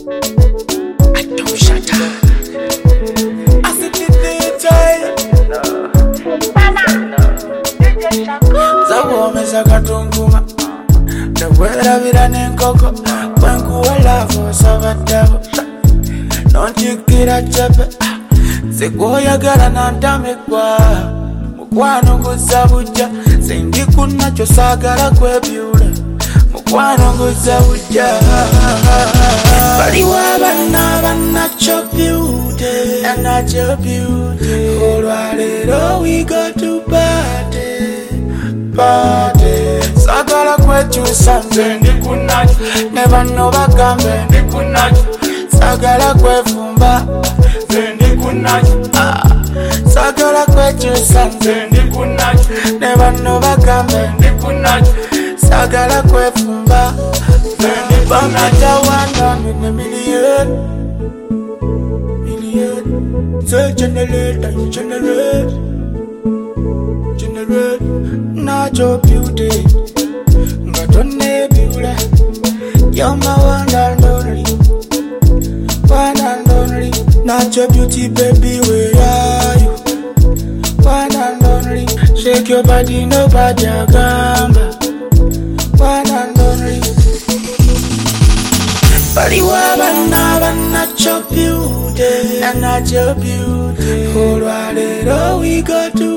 I don't shut up. I said the Zawome zakatunguma Ndawera virane nkoko Kwenkuwa lavo savatavo Nonchikira chepe Sekuoyagala nantamekwa Mukwano nguzabuja Sendi kunacho sagala kwebyula Mukwano nguzabuja Baliwa banacho beauty Anacho beauty Olwalero we go to party Sagala kwechu sanze ndikunacho Never know bakambe ndikunacho Sagala kwefumba ndikunacho Sagala kwechu sanze ndikunacho Never know bakambe ndikunacho Sagala kwefumba Bamata 1 in a million So generate Not your beauty Ngatone beauty You're my one and only One and only Not your beauty baby, where are you? One and only Shake your body, nobody a gamba One and only Baliwa not your beauty And not your beauty Olwalero we go to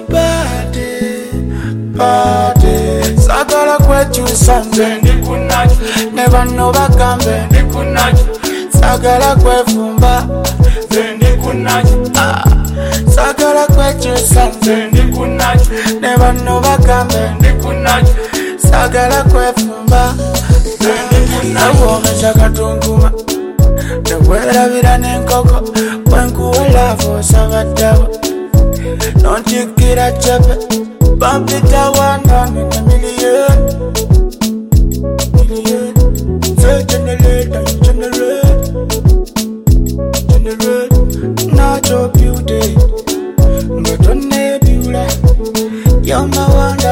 party Sagala kwechu sanze ndikunacho Never know bakambe ndikunacho Sagala kwefumba ndikunacho Sagala kwechu sanze ndikunacho Never know bakambe ndikunacho Sagala kwefumba Zawome zakatunguma Ndawera virane nkoko Kwenkuwa lavo savatavo Nonchikira chepe Bump it a 1 in a million So generate Not your beauty But on the beauty You're my one